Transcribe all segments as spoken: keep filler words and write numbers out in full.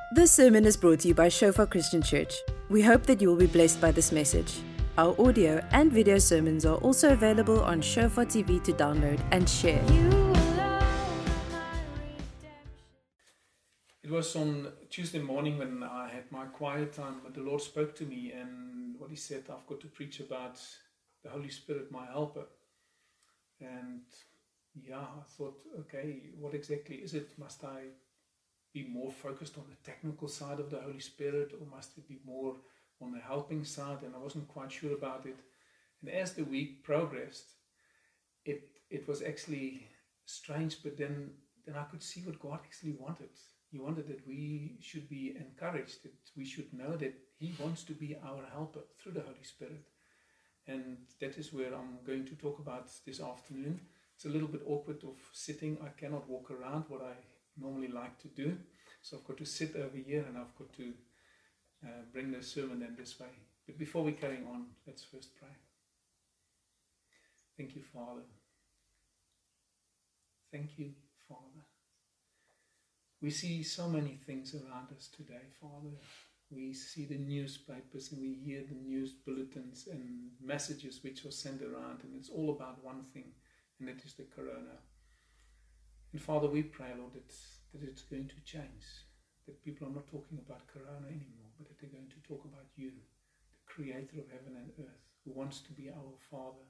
This sermon is brought to you by Shofar Christian Church. We hope that you will be blessed by this message. Our audio and video sermons are also available on Shofar T V to download and share. It was on Tuesday morning when I had my quiet time, but the Lord spoke to me, and what He said, I've got to preach about the Holy Spirit, my helper. And yeah, I thought, okay, what exactly is it? Must I be more focused on the technical side of the Holy Spirit, or must it be more on the helping side? And I wasn't quite sure about it. And as the week progressed, it it was actually strange, but then, then I could see what God actually wanted. He wanted that we should be encouraged, that we should know that He wants to be our helper through the Holy Spirit. And that is where I'm going to talk about this afternoon. It's a little bit awkward of sitting. I cannot walk around what I normally like to do. So I've got to sit over here and I've got to uh, bring the sermon in this way. But before we carry on, let's first pray. Thank you, Father. Thank you, Father. We see so many things around us today, Father. We see the newspapers and we hear the news bulletins and messages which are sent around, and it's all about one thing, and it is the corona. And Father, we pray, Lord, that, that it's going to change, that people are not talking about corona anymore, but that they're going to talk about you, the creator of heaven and earth, who wants to be our Father.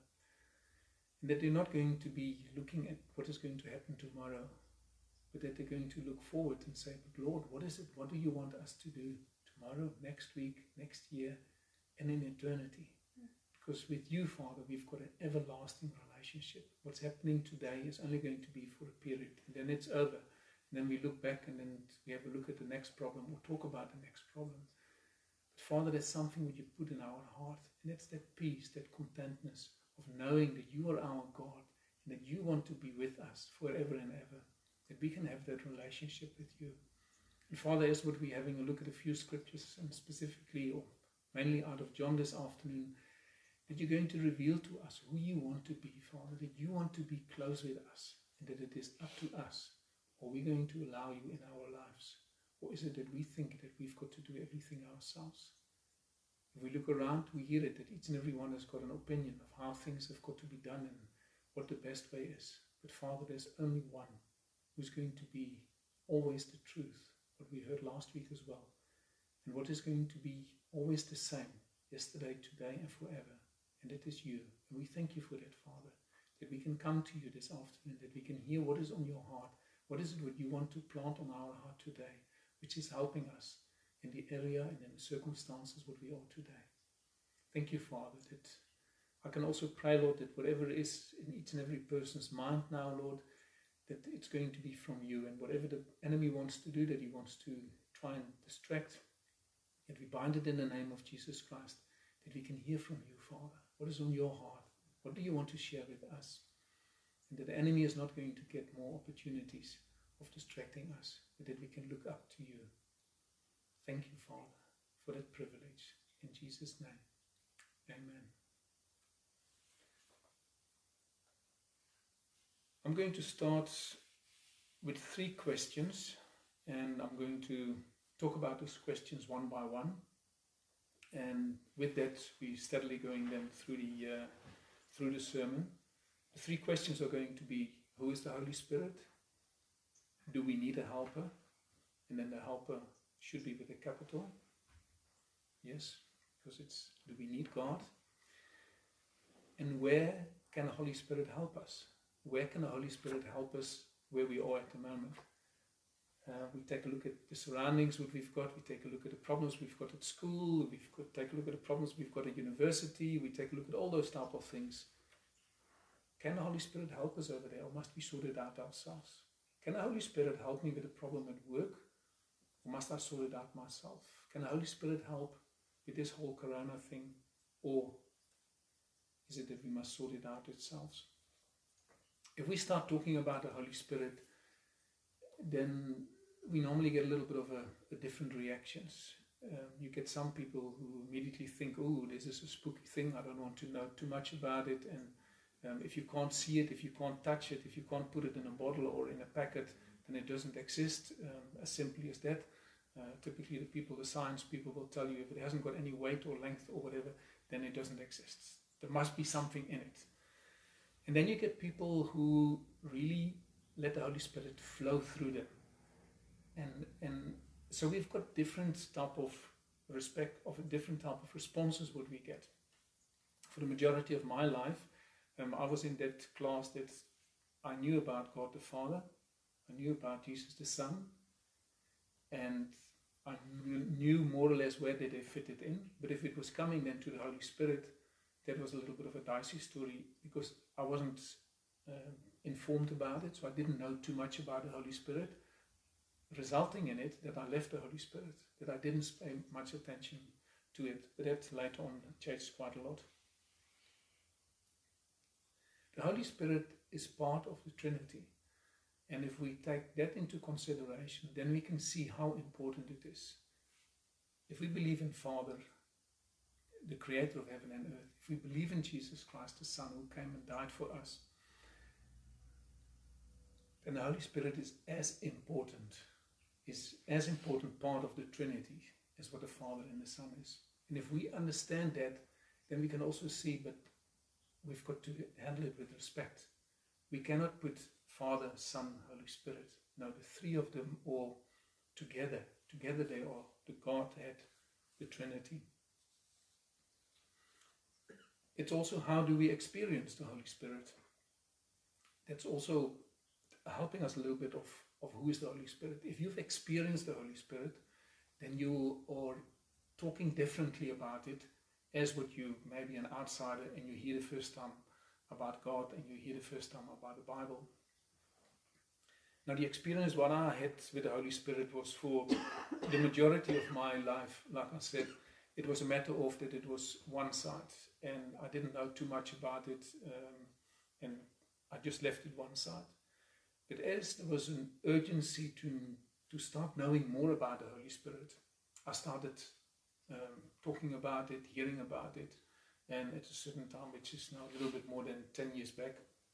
And that they're not going to be looking at what is going to happen tomorrow, but that they're going to look forward and say, but Lord, what is it? What do you want us to do tomorrow, next week, next year, and in eternity? Because with you, Father, we've got an everlasting relationship. What's happening today is only going to be for a period, and then it's over. And then we look back and then we have a look at the next problem or talk about the next problem. But Father, there's something that you put in our heart, and it's that peace, that contentness of knowing that you are our God and that you want to be with us forever and ever, that we can have that relationship with you. And Father, as what we're having a look at a few scriptures, and specifically or mainly out of John this afternoon, that you're going to reveal to us who you want to be, Father, that you want to be close with us, and that it is up to us. Are we going to allow you in our lives? Or is it that we think that we've got to do everything ourselves? If we look around, we hear it, that each and every one has got an opinion of how things have got to be done and what the best way is. But Father, there's only one who's going to be always the truth, what we heard last week as well, and what is going to be always the same, yesterday, today, and forever. And it is you. And we thank you for that, Father, that we can come to you this afternoon, that we can hear what is on your heart. What is it what you want to plant on our heart today, which is helping us in the area and in the circumstances what we are today. Thank you, Father, that I can also pray, Lord, that whatever is in each and every person's mind now, Lord, that it's going to be from you, and whatever the enemy wants to do, that he wants to try and distract, that we bind it in the name of Jesus Christ, that we can hear from you, Father. What is on your heart? What do you want to share with us? And that the enemy is not going to get more opportunities of distracting us, but that we can look up to you. Thank you, Father, for that privilege. In Jesus' name, amen. I'm going to start with three questions, and I'm going to talk about those questions one by one. And with that, we're steadily going then through the uh, through the sermon. The three questions are going to be: who is the Holy Spirit? Do we need a helper? And then the helper should be with a capital. Yes, because it's, do we need God? And where can the Holy Spirit help us? Where can the Holy Spirit help us where we are at the moment? Uh, we take a look at the surroundings, what we've got. We take a look at the problems we've got at school. We've got take a look at the problems we've got at university. We take a look at all those type of things. Can the Holy Spirit help us over there, or must we sort it out ourselves? Can the Holy Spirit help me with a problem at work, or must I sort it out myself? Can the Holy Spirit help with this whole corona thing, or is it that we must sort it out ourselves? If we start talking about the Holy Spirit, then we normally get a little bit of a, a different reactions. Um, you get some people who immediately think, oh, this is a spooky thing, I don't want to know too much about it, and um, if you can't see it, if you can't touch it, if you can't put it in a bottle or in a packet, then it doesn't exist, um, as simply as that. Uh, typically the people, the science people will tell you if it hasn't got any weight or length or whatever, then it doesn't exist. There must be something in it. And then you get people who really let the Holy Spirit flow through them. And, and so we've got different type of respect, of a different type of responses what we get. For the majority of my life, um, I was in that class that I knew about God the Father, I knew about Jesus the Son, and I knew more or less where did they fit it in. But if it was coming then to the Holy Spirit, that was a little bit of a dicey story, because I wasn't uh, informed about it, so I didn't know too much about the Holy Spirit, resulting in it that I left the Holy Spirit, that I didn't pay much attention to it. But that later on changed quite a lot. The Holy Spirit is part of the Trinity. And if we take that into consideration, then we can see how important it is. If we believe in Father, the Creator of heaven and earth, if we believe in Jesus Christ, the Son who came and died for us, then the Holy Spirit is as important, is as important part of the Trinity as what the Father and the Son is. And if we understand that, then we can also see, but we've got to handle it with respect. We cannot put Father, Son, Holy Spirit. No, the three of them all together. Together they are the Godhead, the Trinity. It's also how do we experience the Holy Spirit. That's also helping us a little bit of, of who is the Holy Spirit. If you've experienced the Holy Spirit, then you are talking differently about it as what you may be an outsider and you hear the first time about God and you hear the first time about the Bible. Now the experience what I had with the Holy Spirit was for the majority of my life, like I said, it was a matter of that it was one side and I didn't know too much about it, um, and I just left it one side. But as there was an urgency to, to start knowing more about the Holy Spirit, I started um, talking about it, hearing about it, and at a certain time, which is now a little bit more than ten years back,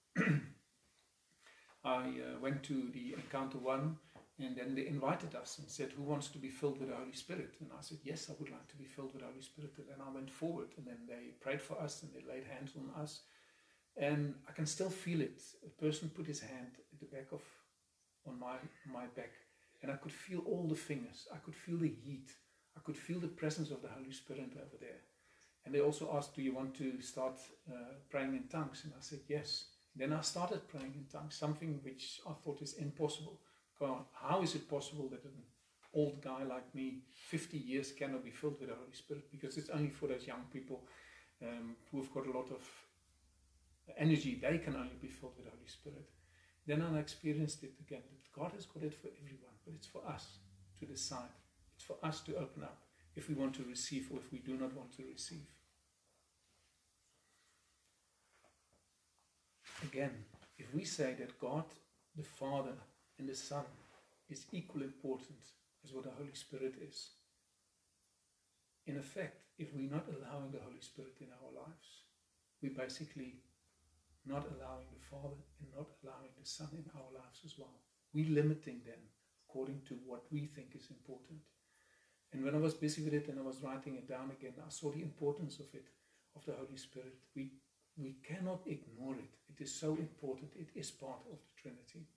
I uh, went to the Encounter One, and then they invited us and said, who wants to be filled with the Holy Spirit? And I said, yes, I would like to be filled with the Holy Spirit. And then I went forward, and then they prayed for us, and they laid hands on us. And I can still feel it. A person put his hand at the back of, on my, my back, and I could feel all the fingers. I could feel the heat. I could feel the presence of the Holy Spirit over there. And they also asked, do you want to start uh, praying in tongues? And I said, yes. Then I started praying in tongues, something which I thought is impossible. God, how is it possible that an old guy like me, fifty years, cannot be filled with the Holy Spirit? Because it's only for those young people um, who've got a lot of energy, they can only be filled with the Holy Spirit. Then I experienced it again. That God has got it for everyone, but it's for us to decide. It's for us to open up if we want to receive or if we do not want to receive. Again, if we say that God, the Father and the Son is equally important as what the Holy Spirit is, in effect, if we're not allowing the Holy Spirit in our lives, we're basically not allowing the Father and not allowing the Son in our lives as well. We're limiting them according to what we think is important. And when I was busy with it and I was writing it down again, I saw the importance of it, of the Holy Spirit. We, we cannot ignore it. It is so important. It is part of the Trinity.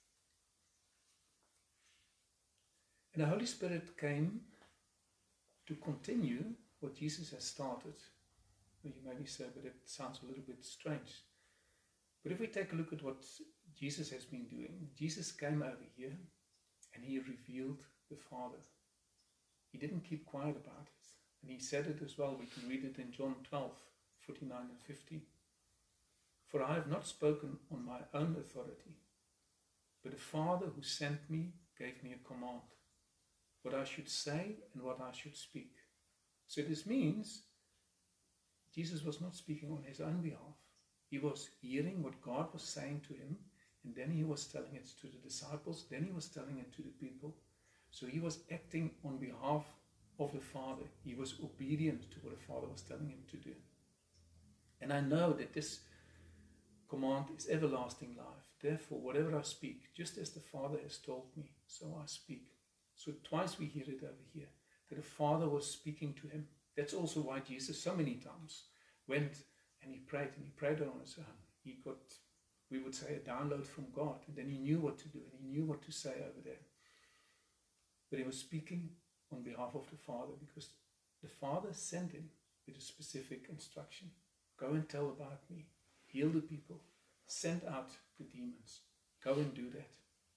And the Holy Spirit came to continue what Jesus has started. You maybe say, but it sounds a little bit strange. But if we take a look at what Jesus has been doing, Jesus came over here and he revealed the Father. He didn't keep quiet about it. And he said it as well. We can read it in John twelve, forty-nine and fifty. For I have not spoken on my own authority, but the Father who sent me gave me a command, what I should say and what I should speak. So this means Jesus was not speaking on his own behalf. He was hearing what God was saying to him, and then he was telling it to the disciples, then he was telling it to the people. So he was acting on behalf of the Father. He was obedient to what the Father was telling him to do. And I know that this command is everlasting life. Therefore, whatever I speak, just as the Father has told me, so I speak. So twice we hear it over here, that the Father was speaking to him. That's also why Jesus so many times went and he prayed, and he prayed on his own. He got, we would say, a download from God, and then he knew what to do, and he knew what to say over there. But he was speaking on behalf of the Father, because the Father sent him with a specific instruction. Go and tell about me. Heal the people. Send out the demons. Go and do that.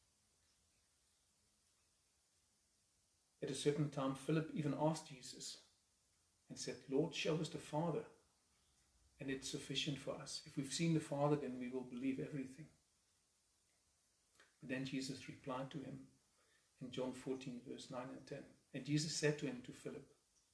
At a certain time, Philip even asked Jesus and said, Lord, show us the Father, and it's sufficient for us. If we've seen the Father, then we will believe everything. But then Jesus replied to him in John fourteen, verse nine and ten. And Jesus said to him, to Philip,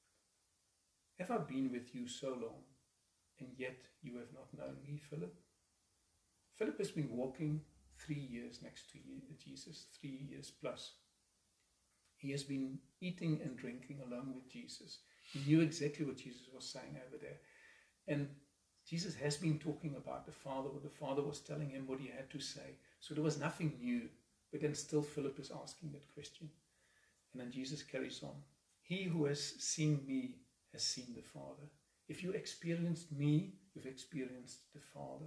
have I been with you so long, and yet you have not known me, Philip? Philip has been walking three years next to Jesus, three years plus. He has been eating and drinking along with Jesus. He knew exactly what Jesus was saying over there. And Jesus has been talking about the Father, what the Father was telling him, what he had to say. So there was nothing new. But then still Philip is asking that question. And then Jesus carries on. He who has seen me has seen the Father. If you experienced me, you've experienced the Father.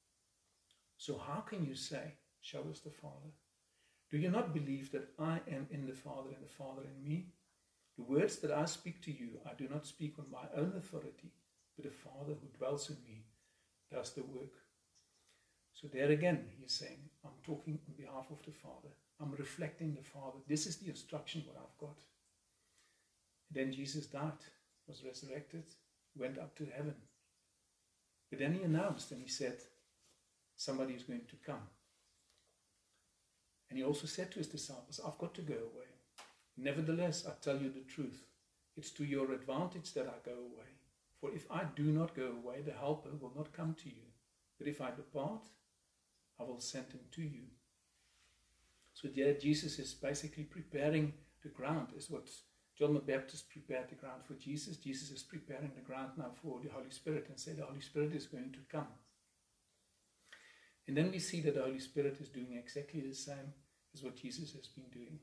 So how can you say, show us the Father? Do you not believe that I am in the Father and the Father in me? The words that I speak to you, I do not speak on my own authority, but the Father who dwells in me does the work. So there again, he's saying, I'm talking on behalf of the Father. I'm reflecting the Father. This is the instruction what I've got. Then Jesus died, was resurrected, went up to heaven. But then he announced and he said, somebody is going to come. And he also said to his disciples, I've got to go away. Nevertheless, I tell you the truth. It's to your advantage that I go away. For if I do not go away, the Helper will not come to you. But if I depart, I will send him to you. So there Jesus is basically preparing the ground, is what John the Baptist prepared the ground for Jesus. Jesus is preparing the ground now for the Holy Spirit, and say the Holy Spirit is going to come. And then we see that the Holy Spirit is doing exactly the same as what Jesus has been doing.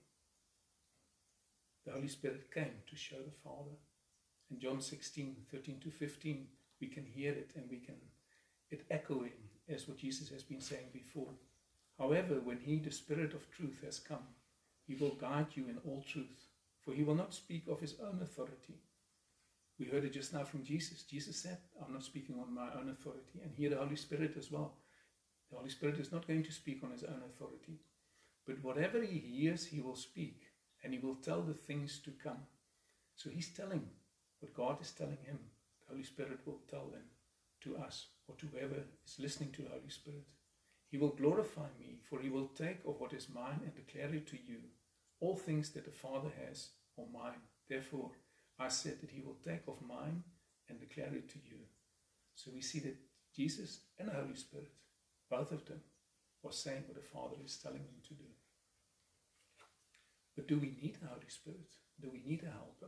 The Holy Spirit came to show the Father. In John sixteen, thirteen to fifteen, we can hear it and we can it echoing as what Jesus has been saying before. However, when he, the Spirit of truth, has come, he will guide you in all truth, for he will not speak of his own authority. We heard it just now from Jesus. Jesus said, I'm not speaking on my own authority. And here the Holy Spirit as well. The Holy Spirit is not going to speak on his own authority. But whatever he hears, he will speak. And he will tell the things to come. So he's telling what God is telling him. The Holy Spirit will tell them to us, or to whoever is listening to the Holy Spirit. He will glorify me, for he will take of what is mine and declare it to you. All things that the Father has are mine. Therefore, I said that he will take of mine and declare it to you. So we see that Jesus and the Holy Spirit, both of them, are saying what the Father is telling them to do. But do we need the Holy Spirit? Do we need a helper?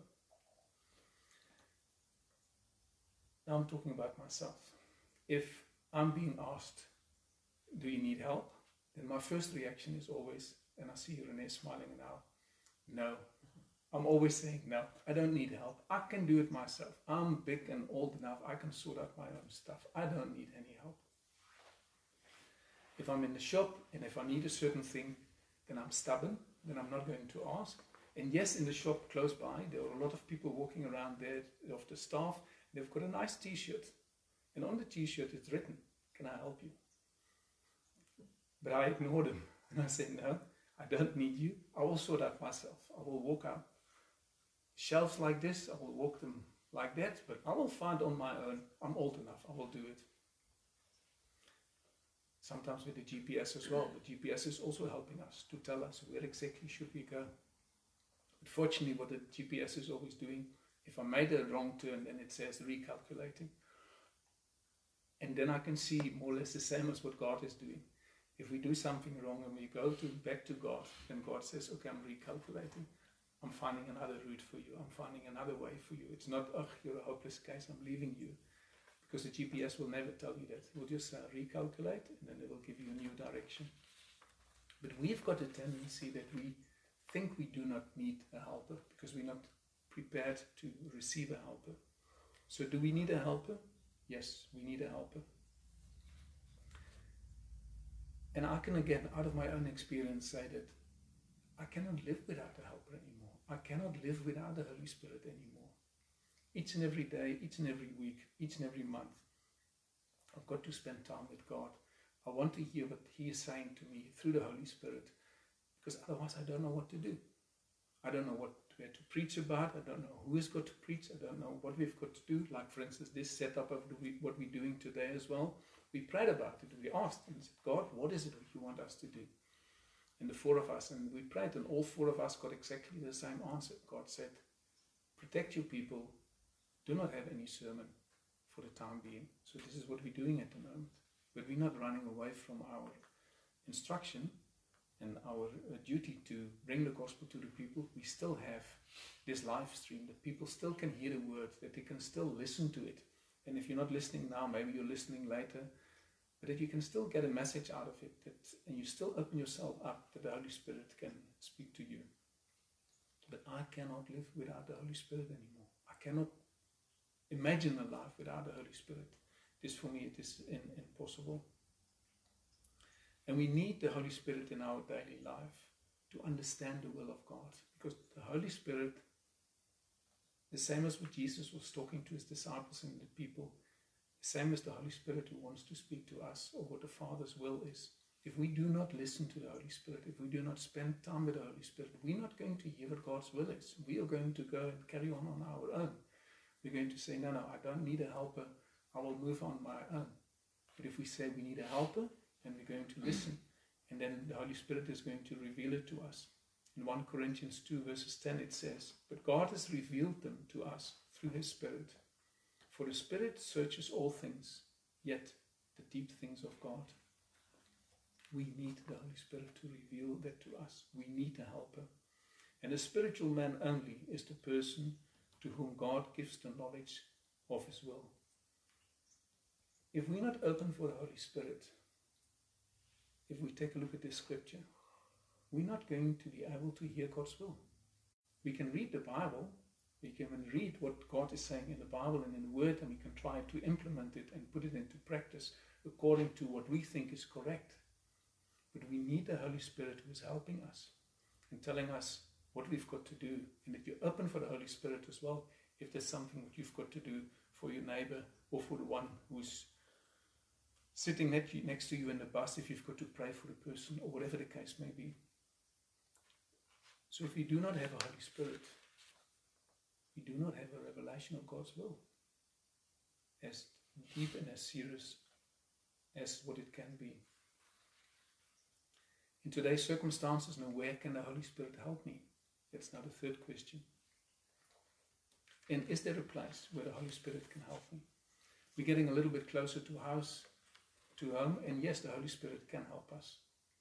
Now I'm talking about myself. If I'm being asked, do you need help? Then my first reaction is always, and I see Renee smiling now, no. I'm always saying, no, I don't need help. I can do it myself. I'm big and old enough. I can sort out my own stuff. I don't need any help. If I'm in the shop and if I need a certain thing, then I'm stubborn. Then I'm not going to ask. And yes, in the shop close by, there are a lot of people walking around there of the staff. They've got a nice t-shirt. And on the t-shirt it's written, can I help you? But I ignore them. And I say, no, I don't need you. I will sort out myself. I will walk out. Shelves like this, I will walk them like that. But I will find on my own. I'm old enough. I will do it. Sometimes with the G P S as well. The G P S is also helping us to tell us where exactly should we go. But fortunately, what the G P S is always doing, if I made a wrong turn, then it says recalculating. And then I can see more or less the same as what God is doing. If we do something wrong and we go to back to God, then God says, okay, I'm recalculating. I'm finding another route for you. I'm finding another way for you. It's not, oh, you're a hopeless case, I'm leaving you. Because the G P S will never tell you that. It will just uh, recalculate and then it will give you a new direction. But we've got a tendency that we think we do not need a helper because we're not prepared to receive a helper. So do we need a helper? Yes, we need a helper. And I can, again, out of my own experience, say that I cannot live without a helper anymore. I cannot live without the Holy Spirit anymore. Each and every day, each and every week, each and every month, I've got to spend time with God. I want to hear what He is saying to me through the Holy Spirit, because otherwise I don't know what to do. I don't know what where to preach about. I don't know who has got to preach. I don't know what we've got to do. Like, for instance, this setup of the, what we're doing today as well. We prayed about it. We asked and said, God, what is it that you want us to do? And the four of us, and we prayed, and all four of us got exactly the same answer. God said, protect your people. Do not have any sermon for the time being. So this is what we're doing at the moment. But we're not running away from our instruction and our uh, duty to bring the gospel to the people. We still have this live stream that people still can hear the word, that they can still listen to it. And if you're not listening now, maybe you're listening later, but that you can still get a message out of it, that, and you still open yourself up that the Holy Spirit can speak to you. But I cannot live without the Holy Spirit anymore. I cannot imagine a life without the Holy Spirit. This, for me, it is in, impossible. And we need the Holy Spirit in our daily life to understand the will of God. Because the Holy Spirit, the same as what Jesus was talking to his disciples and the people, the same as the Holy Spirit who wants to speak to us, or what the Father's will is. If we do not listen to the Holy Spirit, if we do not spend time with the Holy Spirit, we're not going to hear what God's will is. We are going to go and carry on on our own. We're going to say, no, no, I don't need a helper. I will move on my own. But if we say we need a helper, and we're going to listen, and then the Holy Spirit is going to reveal it to us. In First Corinthians two verses ten it says, but God has revealed them to us through his Spirit. For the Spirit searches all things, yet the deep things of God. We need the Holy Spirit to reveal that to us. We need a helper. And a spiritual man only is the person to whom God gives the knowledge of his will. If we're not open for the Holy Spirit, if we take a look at this scripture, we're not going to be able to hear God's will. We can read the Bible, we can read what God is saying in the Bible and in the Word, and we can try to implement it and put it into practice according to what we think is correct. But we need the Holy Spirit who is helping us and telling us what we've got to do, and that you're open for the Holy Spirit as well, if there's something that you've got to do for your neighbor or for the one who's sitting next to you in the bus, if you've got to pray for the person or whatever the case may be. So if we do not have a Holy Spirit, we do not have a revelation of God's will, as deep and as serious as what it can be. In today's circumstances, now where can the Holy Spirit help me? That's now the third question. And is there a place where the Holy Spirit can help me? We're getting a little bit closer to house, to home, and yes, the Holy Spirit can help us.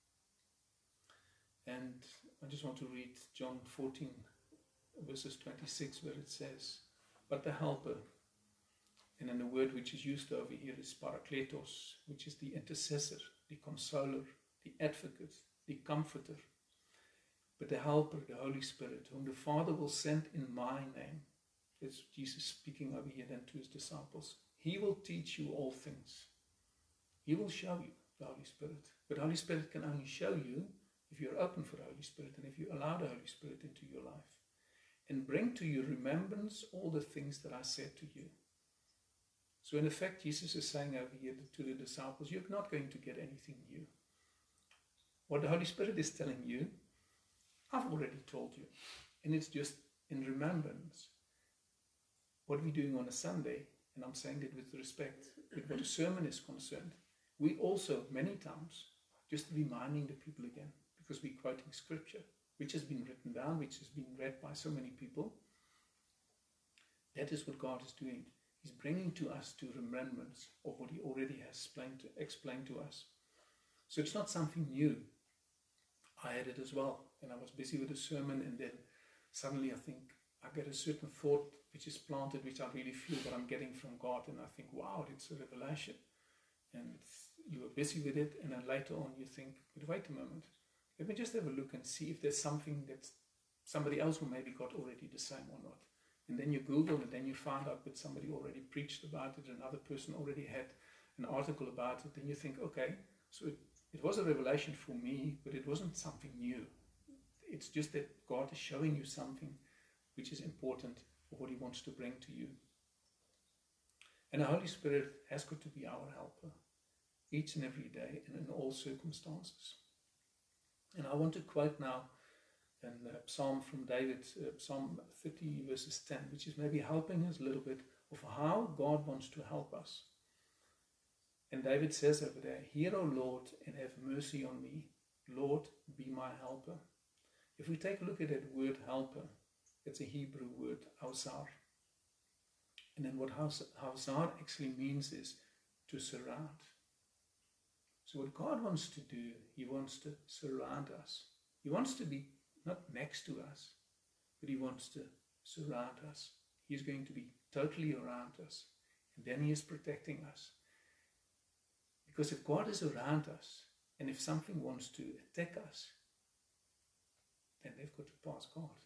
And I just want to read John fourteen, verses twenty-six, where it says, but the helper, and then the word which is used over here is parakletos, which is the intercessor, the consoler, the advocate, the comforter. But the helper, the Holy Spirit, whom the Father will send in my name, it's Jesus speaking over here then to his disciples, he will teach you all things. He will show you the Holy Spirit. But the Holy Spirit can only show you if you're open for the Holy Spirit and if you allow the Holy Spirit into your life. And bring to your remembrance all the things that I said to you. So in effect, Jesus is saying over here to the disciples, you're not going to get anything new. What the Holy Spirit is telling you, I've already told you. And it's just in remembrance. What we're doing on a Sunday, and I'm saying that with respect, with what a sermon is concerned, we also, many times, just reminding the people again, because we're quoting scripture, which has been written down, which has been read by so many people. That is what God is doing. He's bringing to us to remembrance of what he already has explained to, explained to us. So it's not something new. I had it as well, and I was busy with a sermon, and then suddenly I think, I get a certain thought which is planted, which I really feel that I'm getting from God, and I think, wow, it's a revelation. And it's, you are busy with it, and then later on you think, but wait a moment, let me just have a look and see if there's something that's somebody else who maybe got already the same or not. And then you Google and then you find out that somebody already preached about it, another person already had an article about it, and you think, okay, so it, it was a revelation for me, but it wasn't something new. It's just that God is showing you something which is important for what he wants to bring to you. And the Holy Spirit has got to be our helper each and every day and in all circumstances. And I want to quote now a psalm from David, uh, Psalm thirty verses ten, which is maybe helping us a little bit of how God wants to help us. And David says over there, "Hear, O Lord, and have mercy on me. Lord, be my helper." If we take a look at that word helper, it's a Hebrew word, Hausar. And then what Hausar actually means is to surround. So what God wants to do, he wants to surround us. He wants to be not next to us, but he wants to surround us. He's going to be totally around us. And then he is protecting us. Because if God is around us, and if something wants to attack us, then they've got to pass God.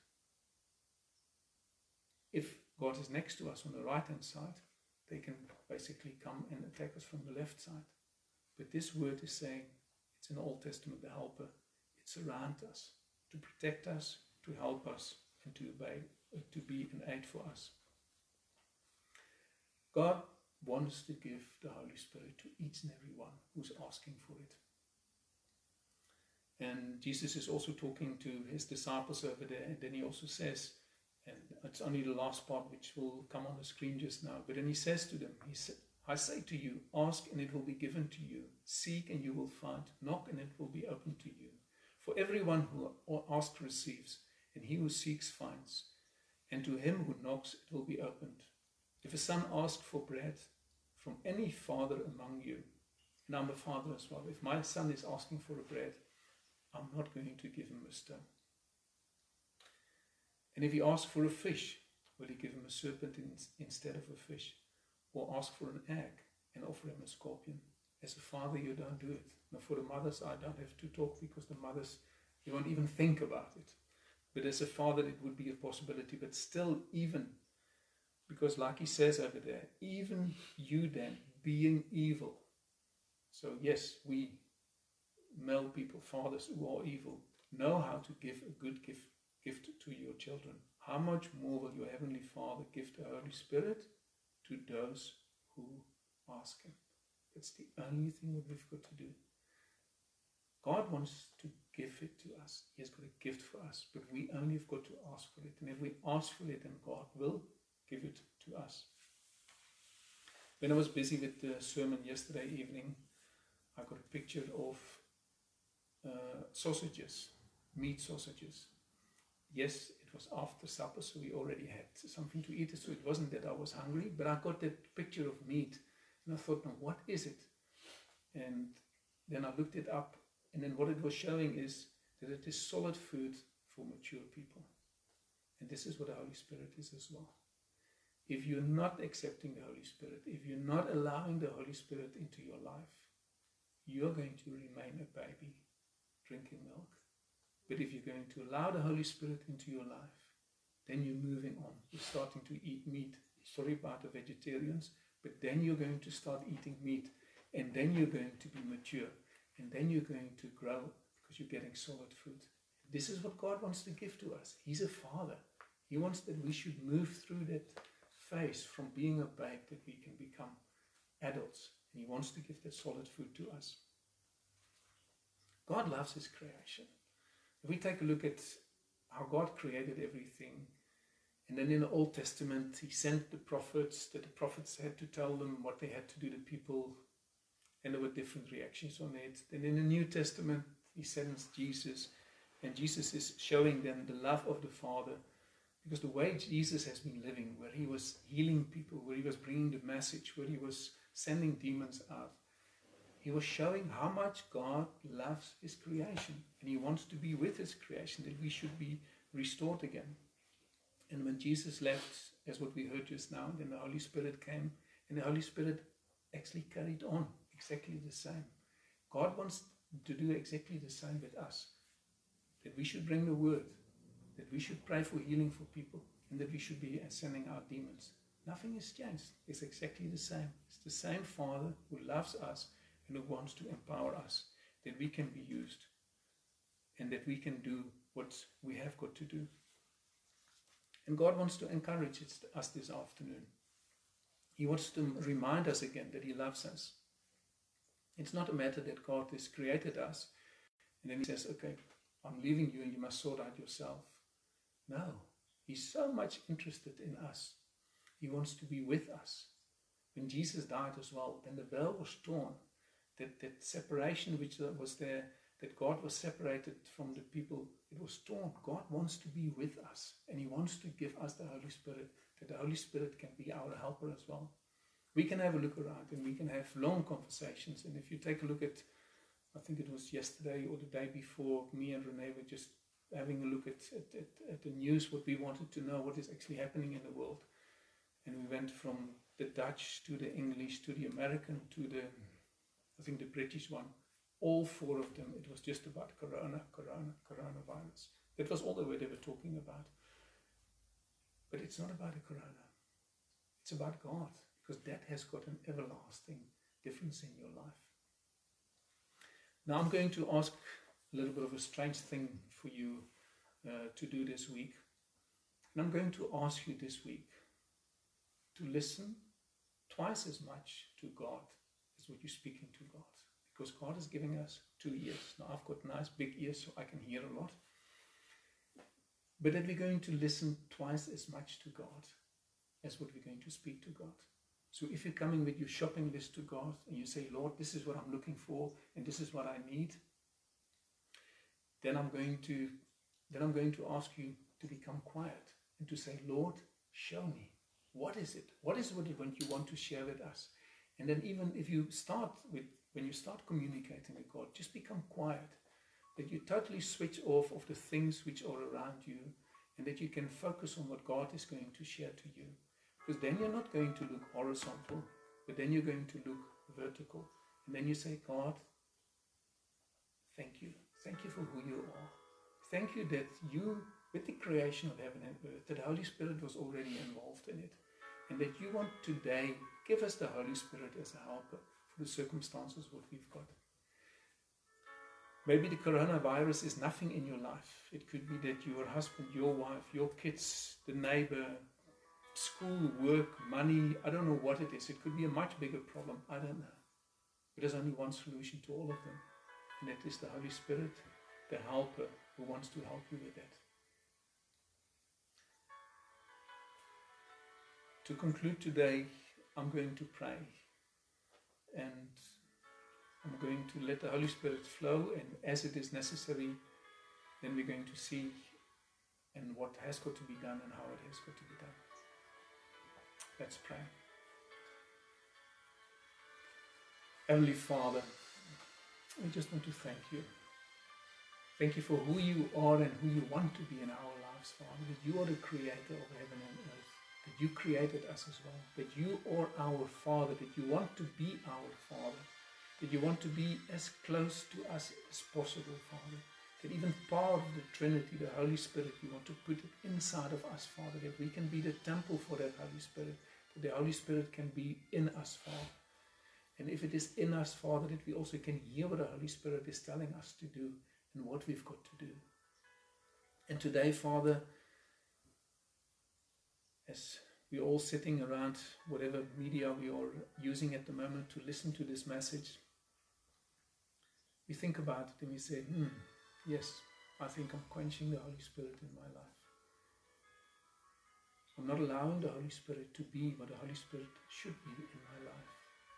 If God is next to us on the right-hand side, they can basically come and attack us from the left side. But this word is saying, it's in the Old Testament, the helper. It's around us, to protect us, to help us, and to obey, to be an aid for us. God wants to give the Holy Spirit to each and every one who's asking for it. And Jesus is also talking to his disciples over there, and then he also says, and it's only the last part which will come on the screen just now, but then he says to them, he said, "I say to you, ask and it will be given to you. Seek and you will find. Knock and it will be opened to you. For everyone who asks receives, and he who seeks finds. And to him who knocks it will be opened. If a son asks for bread from any father among you," and I'm a father as well, if my son is asking for a bread, I'm not going to give him a stone. And if he asks for a fish, will he give him a serpent in, instead of a fish? Or ask for an egg and offer him a scorpion? As a father, you don't do it. Now for the mothers, I don't have to talk, because the mothers, you won't even think about it. But as a father, it would be a possibility. But still, even, because like he says over there, even you then, being evil. So yes, we male people, fathers who are evil, know how to give a good gift, gift to your children. How much more will your Heavenly Father give the Holy Spirit to those who ask him? It's the only thing that we've got to do. God wants to give it to us. He has got a gift for us, but we only have got to ask for it. And if we ask for it, then God will give it to us. When I was busy with the sermon yesterday evening, I got a picture of uh, sausages, meat sausages. Yes, it was after supper, so we already had something to eat, so it wasn't that I was hungry, but I got that picture of meat, and I thought, now what is it? And then I looked it up, and then what it was showing is that it is solid food for mature people. And this is what the Holy Spirit is as well. If you're not accepting the Holy Spirit, if you're not allowing the Holy Spirit into your life, you're going to remain a baby drinking milk. But if you're going to allow the Holy Spirit into your life, then you're moving on. You're starting to eat meat. Sorry about the vegetarians, but then you're going to start eating meat. And then you're going to be mature. And then you're going to grow because you're getting solid food. This is what God wants to give to us. He's a father. He wants that we should move through that phase from being a babe that we can become adults. And he wants to give that solid food to us. God loves his creation. If we take a look at how God created everything, and then in the Old Testament, he sent the prophets, that the prophets had to tell them what they had to do to people, and there were different reactions on it. Then in the New Testament, he sends Jesus, and Jesus is showing them the love of the Father, because the way Jesus has been living, where he was healing people, where he was bringing the message, where he was sending demons out, he was showing how much God loves his creation, and he wants to be with his creation, that we should be restored again. And when Jesus left, as what we heard just now, then the Holy Spirit came, and the Holy Spirit actually carried on exactly the same. God wants to do exactly the same with us, that we should bring the word, that we should pray for healing for people, and that we should be sending out demons. Nothing has changed. It's exactly the same. It's the same Father who loves us and who wants to empower us, that we can be used and that we can do what we have got to do. And God wants to encourage us this afternoon. He wants to remind us again that He loves us. It's not a matter that God has created us and then He says, okay, I'm leaving you and you must sort out yourself. No, He's so much interested in us. He wants to be with us. When Jesus died as well, then the veil was torn. That, that separation which was there, that God was separated from the people, it was torn. God wants to be with us, and He wants to give us the Holy Spirit, that the Holy Spirit can be our helper as well. We can have a look around and we can have long conversations. And if you take a look at, I think it was yesterday or the day before, me and Renee were just having a look at, at, at, at the news, what we wanted to know, what is actually happening in the world. And we went from the Dutch to the English to the American to the, I think the British one. All four of them, it was just about corona, corona, coronavirus. That was all the way they were talking about. But it's not about the corona. It's about God, because that has got an everlasting difference in your life. Now I'm going to ask a little bit of a strange thing for you uh, to do this week. And I'm going to ask you this week to listen twice as much to God as what you're speaking to God. Because God is giving us two ears. Now I've got nice big ears so I can hear a lot. But that we're going to listen twice as much to God as what we're going to speak to God. So if you're coming with your shopping list to God and you say, Lord, this is what I'm looking for and this is what I need, then I'm going to then I'm going to ask you to become quiet and to say, Lord, show me. What is it? What is what you want to share with us? And then even if you start with, when you start communicating with God, just become quiet. That you totally switch off of the things which are around you and that you can focus on what God is going to share to you. Because then you're not going to look horizontal, but then you're going to look vertical. And then you say, God, thank you. Thank you for who you are. Thank you that you, with the creation of heaven and earth, that the Holy Spirit was already involved in it. And that you want today, give us the Holy Spirit as a helper for the circumstances what we've got. Maybe the coronavirus is nothing in your life. It could be that your husband, your wife, your kids, the neighbor, school, work, money, I don't know what it is. It could be a much bigger problem. I don't know. But there's only one solution to all of them. And that is the Holy Spirit, the helper who wants to help you with that. To conclude today, I'm going to pray. And I'm going to let the Holy Spirit flow, and as it is necessary, then we're going to see and what has got to be done and how it has got to be done. Let's pray. Heavenly Father, we just want to thank you. Thank you for who you are and who you want to be in our lives, Father. That you are the creator of heaven and earth. That you created us as well. That you are our Father. That you want to be our Father. That you want to be as close to us as possible, Father. That even part of the Trinity, the Holy Spirit, you want to put it inside of us, Father. That we can be the temple for that Holy Spirit. That the Holy Spirit can be in us, Father. And if it is in us, Father, that we also can hear what the Holy Spirit is telling us to do and what we've got to do. And today, Father, as we're all sitting around whatever media we are using at the moment to listen to this message, we think about it and we say, hmm, yes, I think I'm quenching the Holy Spirit in my life. I'm not allowing the Holy Spirit to be what the Holy Spirit should be in my life.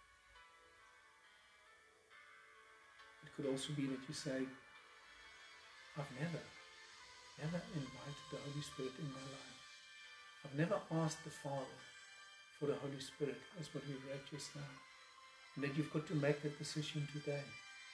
It could also be that you say, I've never, never invited the Holy Spirit in my life. I've never asked the Father for the Holy Spirit, as what we read just now. And that you've got to make that decision today.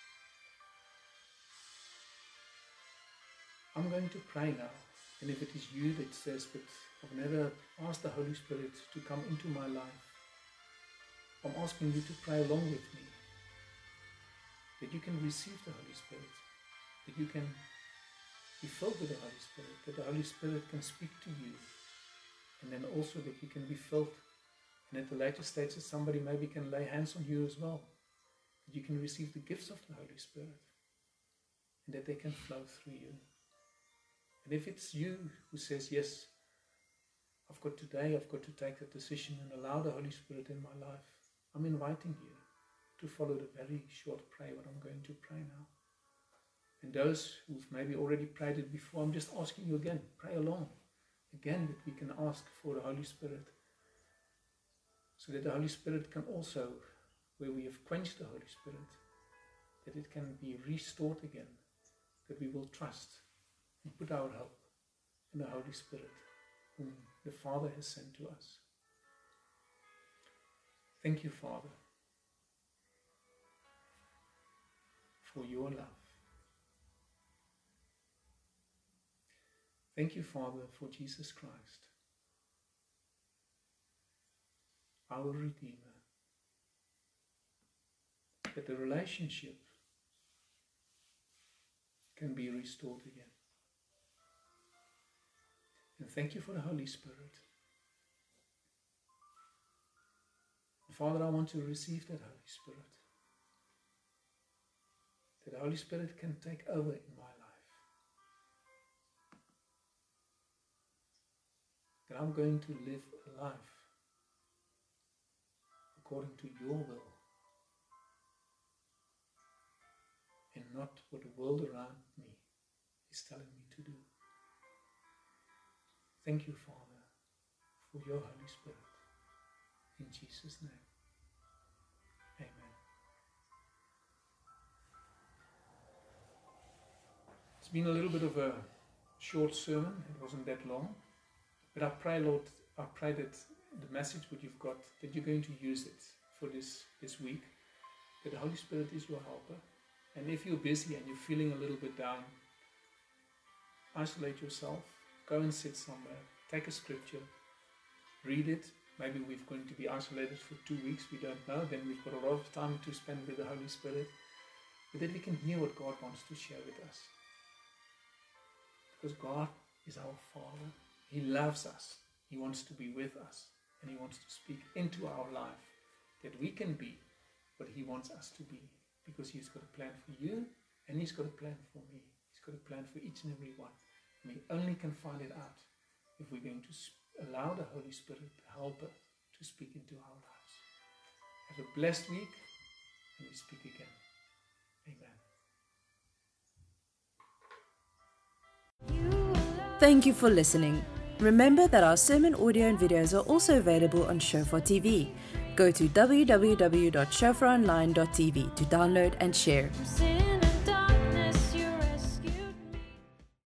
I'm going to pray now. And if it is you that says, but I've never asked the Holy Spirit to come into my life, I'm asking you to pray along with me. That you can receive the Holy Spirit. That you can be filled with the Holy Spirit, that the Holy Spirit can speak to you, and then also that you can be filled, and at the later stage that somebody maybe can lay hands on you as well, that you can receive the gifts of the Holy Spirit, and that they can flow through you. And if it's you who says, yes, I've got today, I've got to take that decision and allow the Holy Spirit in my life, I'm inviting you to follow the very short prayer, what I'm going to pray now. And those who've maybe already prayed it before, I'm just asking you again, pray along. Again, that we can ask for the Holy Spirit, so that the Holy Spirit can also, where we have quenched the Holy Spirit, that it can be restored again, that we will trust and put our hope in the Holy Spirit, whom the Father has sent to us. Thank you, Father, for your love. Thank you, Father, for Jesus Christ, our Redeemer, that the relationship can be restored again. And thank you for the Holy Spirit. Father, I want to receive that Holy Spirit, that the Holy Spirit can take over in my life, that I'm going to live a life according to your will, and not what the world around me is telling me to do. Thank you, Father, for your Holy Spirit. In Jesus' name, amen. It's been a little bit of a short sermon. It wasn't that long. But I pray, Lord, I pray that the message that you've got, that you're going to use it for this, this week, that the Holy Spirit is your helper. And if you're busy and you're feeling a little bit down, isolate yourself, go and sit somewhere, take a scripture, read it. Maybe we're going to be isolated for two weeks, we don't know. Then we've got a lot of time to spend with the Holy Spirit. But that we can hear what God wants to share with us. Because God is our Father. He loves us. He wants to be with us. And He wants to speak into our life, that we can be what He wants us to be. Because He's got a plan for you, and He's got a plan for me. He's got a plan for each and every one. And we only can find it out if we're going to allow the Holy Spirit, the helper, to speak into our lives. Have a blessed week, and we speak again. Amen. Thank you for listening. Remember that our sermon audio and videos are also available on Shofar T V. Go to w w w dot shofar online dot t v to download and share.